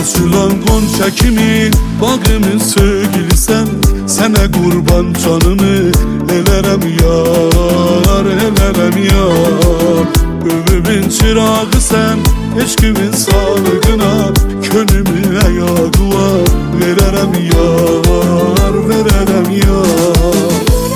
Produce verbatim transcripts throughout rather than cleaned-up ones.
Açılan gonca kimi bağımın sevgilisen, sene kurban canımı elerem yar, elerem yar. Ömrümün çırağı sen, eşkimin sağlığına, könlümü ayağa vererem yar, vererem yar.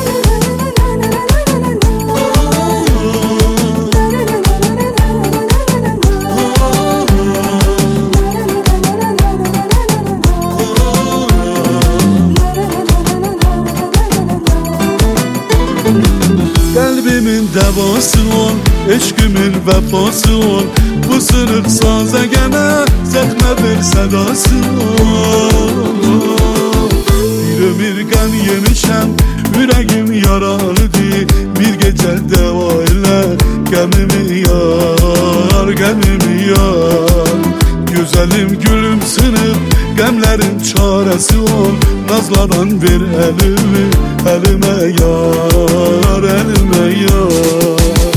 Kalbimin devası ol, eşkimin vefası ol. Bu sınıf saza gene zehme bir sedası ol. Bir ömürgen yemişem, yüreğim yaralıdır. Bir gece deva ile gemimi yar, gemimi yar. Güzelim gülüm sınıf, gemlerin çaresi ol. Nazladan bir elimi, elime yar, elime yar.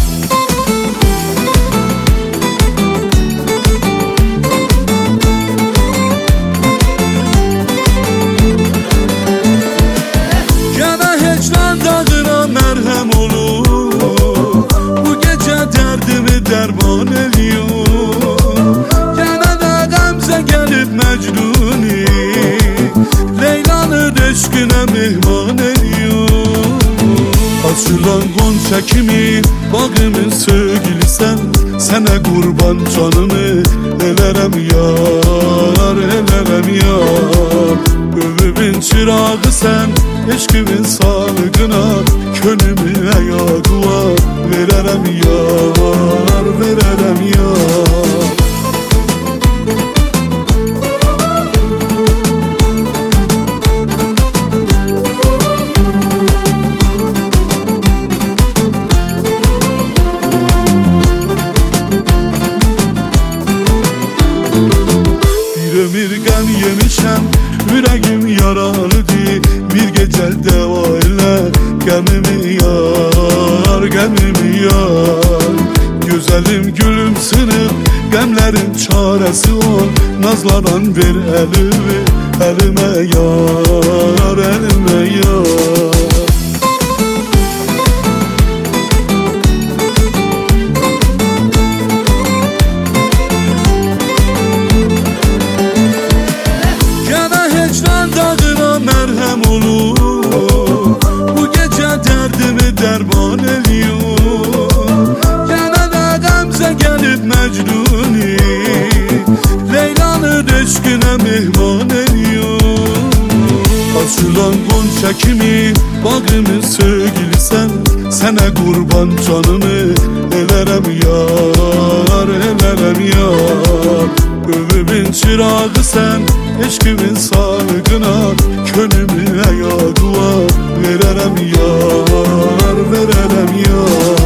Gene hecran dağına merhem olur, bu gece derdimi derman ediyor. Gene de gamze gelip Mecnun'i, Leyla'nın eşkine mihman ediyor. Açılan gonca kimi bağımın sevgilisen, sene kurban canımı elerem yar, elerem yar. Ömrümün çırağı sen, eşkimin sağlığına, könlümü ayağa vererem yar, vererem yar. Ömürgen yemişem, yüreğim yaralıdır. Bir gece deva ile gemimi yar, gemimi yar. Güzelim gülüm sınıf, gemlerin çaresi ol. Nazlanan bir elimi, elime yar, elime yar. Merhem olur, bu gece derdimi derman ediyor. Gene de gamze gelip Mecnun'i, Leyla'nın eşkine mihman ediyor. Açılan gonca kimi bağımın sevgilisen, sene kurban canımı elerem yar, elerem yar. Ömrümün çırağı sen, eşkimin sağlığına, könlümü ayağa vererem yar, vererem yar.